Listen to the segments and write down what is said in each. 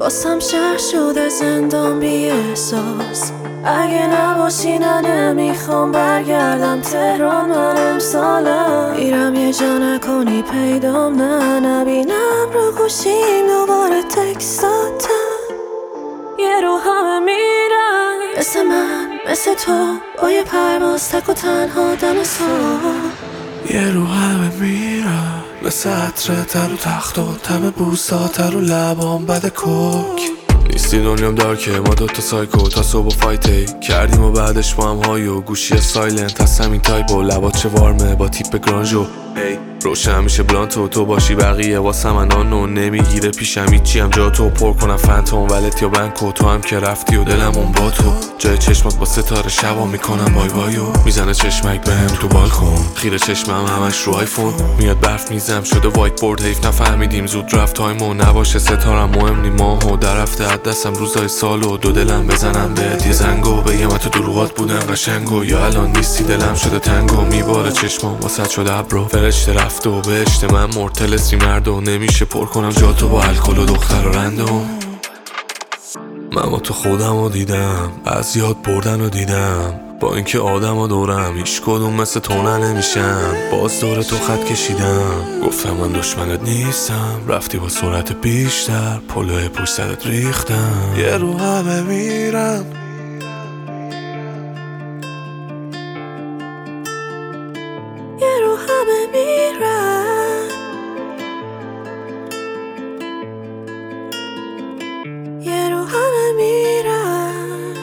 باسم شهر شده زندان بی احساس. اگه نباشی نه نمیخوام برگردم تهران. من امسالم میرم یه جا نکنی پیدام نه نبینم رو گوشیم دوباره تکستاتم. یه رو همه میرن مثل من مثل تو با یه پرواز تک و تنها دم سال. یه رو همه میرن مثل عطره تر و تخت و تم بوساتر و لبام بد کوک. نیستی دنیام دارکه ما دوتا سایکو تا صبح و فایتی کردیم و بعدش با هم های و گوشی سایلنت هست همین تایپ و لبات چه وارمه با تیپ گرانجو هی روشن میشه بلانتو تو باشی بقیه واسه من آنو نمیگیره پیشم هیچی هم جا تو پر کنم فنتوم ولت یا بنکو تو هم که رفتی و دلم اون با تو جای چشمات با ستاره شبا میکنم بای بایو میزنه چشمک بهم تو بالکن خیره چشمم همش رو آیفون میاد برف میزم شده وایت بورد حیف نفهمیدیم زود رفت تایمو نباشه ستارم مهم نی ماهو در رفته از دستم روزای سالو دو دلم بزنم بهت یه زنگو بگم تو دروغات بودم قشنگو یا الان نیستی دلم شده تنگو میباره چشمام واسط شده ابرو فرشته رفته و بهشت من مرتلسی مردو نمیشه پر کنم جاتو با الکل و دختر و رندوم. من با تو خودم رو دیدم از یاد بردن رو دیدم با اینکه آدم ها دورم هیچ کدوم مثل تو نمیشم باز دور تو خط کشیدم گفتم من دشمنت نیستم رفتی با سرعت بیشتر پلوی پشت سرت ریختم. یه رو همه میرم یه رو همه میرن یه رو همه میرن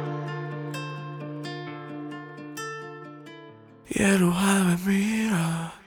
یه رو همه میرم